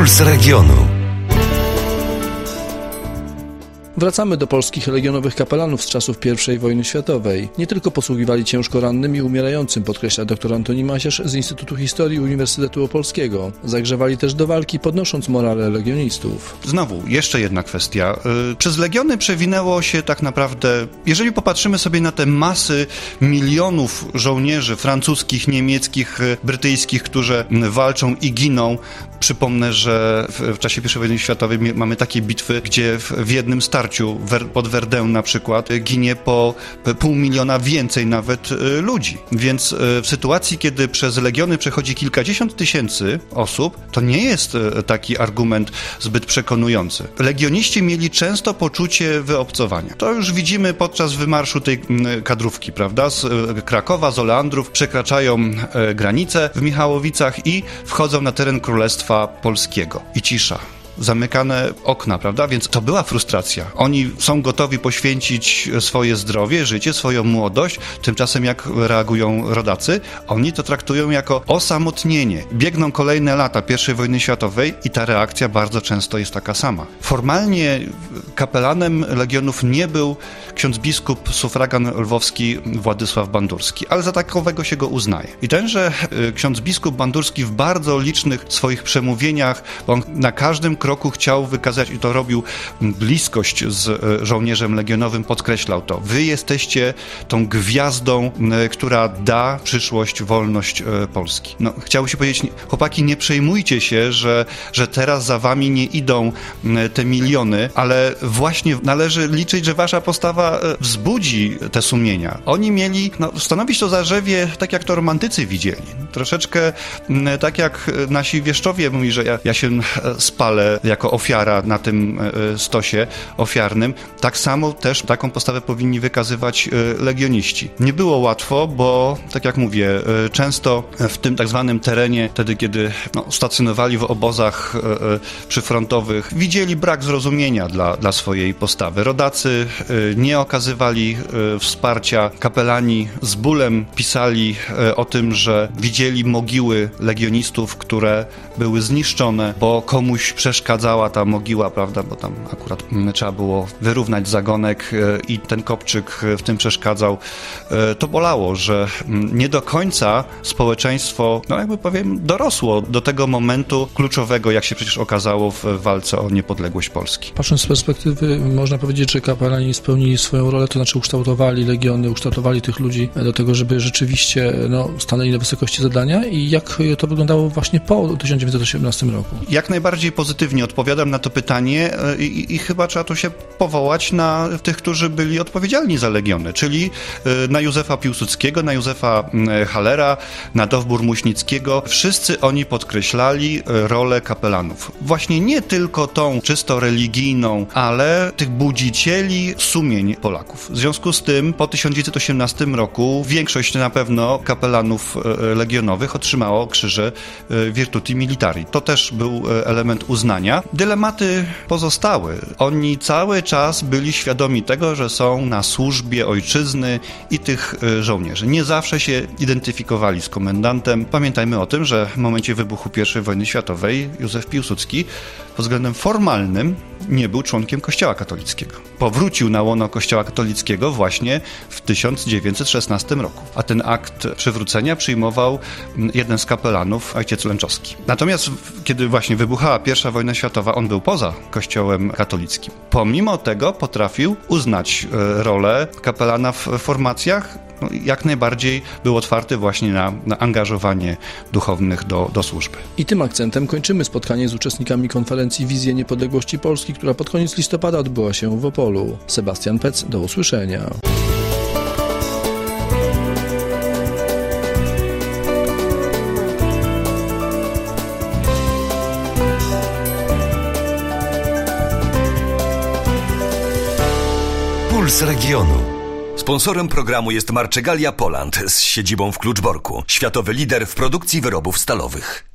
Puls regionu. Wracamy do polskich legionowych kapelanów z czasów I wojny światowej. Nie tylko posługiwali ciężko rannym i umierającym, podkreśla dr Antoni Masierz z Instytutu Historii Uniwersytetu Opolskiego. Zagrzewali też do walki, podnosząc morale legionistów. Znowu, jeszcze jedna kwestia. Przez legiony przewinęło się tak naprawdę, jeżeli popatrzymy sobie na te masy milionów żołnierzy francuskich, niemieckich, brytyjskich, którzy walczą i giną. Przypomnę, że w czasie I wojny światowej mamy takie bitwy, gdzie w jednym starciu pod Verdun na przykład ginie po 500 000 więcej nawet ludzi. Więc w sytuacji, kiedy przez legiony przechodzi kilkadziesiąt tysięcy osób, to nie jest taki argument zbyt przekonujący. Legioniści mieli często poczucie wyobcowania. To już widzimy podczas wymarszu tej kadrówki, prawda? Z Krakowa, z Oleandrów przekraczają granicę w Michałowicach i wchodzą na teren Królestwa Polskiego. I cisza. Zamykane okna, prawda? Więc to była frustracja. Oni są gotowi poświęcić swoje zdrowie, życie, swoją młodość. Tymczasem jak reagują rodacy? Oni to traktują jako osamotnienie. Biegną kolejne lata I wojny światowej i ta reakcja bardzo często jest taka sama. Formalnie kapelanem legionów nie był ksiądz biskup sufragan lwowski Władysław Bandurski, ale za takowego się go uznaje. I tenże ksiądz biskup Bandurski w bardzo licznych swoich przemówieniach, bo on na każdym kroku chciał wykazać, i to robił, bliskość z żołnierzem legionowym, podkreślał to. Wy jesteście tą gwiazdą, która da przyszłość, wolność Polski. No, chciało się powiedzieć, chłopaki, nie przejmujcie się, że teraz za wami nie idą te miliony, ale właśnie należy liczyć, że wasza postawa wzbudzi te sumienia. Oni mieli stanowić to zarzewie, tak jak to romantycy widzieli. Troszeczkę tak jak nasi wieszczowie mówi, że ja się spalę jako ofiara na tym stosie ofiarnym. Tak samo też taką postawę powinni wykazywać legioniści. Nie było łatwo, bo tak jak mówię, często w tym tak zwanym terenie, wtedy kiedy stacjonowali w obozach przyfrontowych, widzieli brak zrozumienia dla swojej postawy. Rodacy nie okazywali wsparcia. Kapelani z bólem pisali o tym, że widzieli mogiły legionistów, które były zniszczone, bo komuś przeszkadzała ta mogiła, prawda, bo tam akurat trzeba było wyrównać zagonek i ten kopczyk w tym przeszkadzał. To bolało, że nie do końca społeczeństwo, jakby powiem, dorosło do tego momentu kluczowego, jak się przecież okazało w walce o niepodległość Polski. Patrząc z perspektywy, można powiedzieć, że kapelani spełnili swoją rolę, to znaczy ukształtowali legiony, ukształtowali tych ludzi do tego, żeby rzeczywiście stanęli na wysokości zadania. I jak to wyglądało właśnie po 1918 roku? Jak najbardziej pozytywnie odpowiadam na to pytanie i chyba trzeba tu się powołać na tych, którzy byli odpowiedzialni za legiony, czyli na Józefa Piłsudskiego, na Józefa Hallera, na Dowbor Muśnickiego. Wszyscy oni podkreślali rolę kapelanów. Właśnie nie tylko tą czysto religijną, ale tych budzicieli sumień Polaków. W związku z tym po 1918 roku większość na pewno kapelanów legionowych otrzymało krzyże Virtuti Militari. To też był element uznania. Dylematy pozostały. Oni cały czas byli świadomi tego, że są na służbie ojczyzny i tych żołnierzy. Nie zawsze się identyfikowali z komendantem. Pamiętajmy o tym, że w momencie wybuchu I wojny światowej Józef Piłsudski pod względem formalnym nie był członkiem Kościoła katolickiego. Powrócił na łono Kościoła katolickiego właśnie w 1916 roku. A ten akt przywrócenia przyjmował jeden z kapelanów, ojciec Lęczowski. Natomiast kiedy właśnie wybuchała I wojna światowa, on był poza Kościołem katolickim. Pomimo tego potrafił uznać rolę kapelana w formacjach. Jak najbardziej był otwarty właśnie na angażowanie duchownych do służby. I tym akcentem kończymy spotkanie z uczestnikami konferencji Wizje Niepodległości Polski, która pod koniec listopada odbyła się w Opolu. Sebastian Pec, do usłyszenia. Puls regionu. Sponsorem programu jest Marczegalia Poland z siedzibą w Kluczborku, światowy lider w produkcji wyrobów stalowych.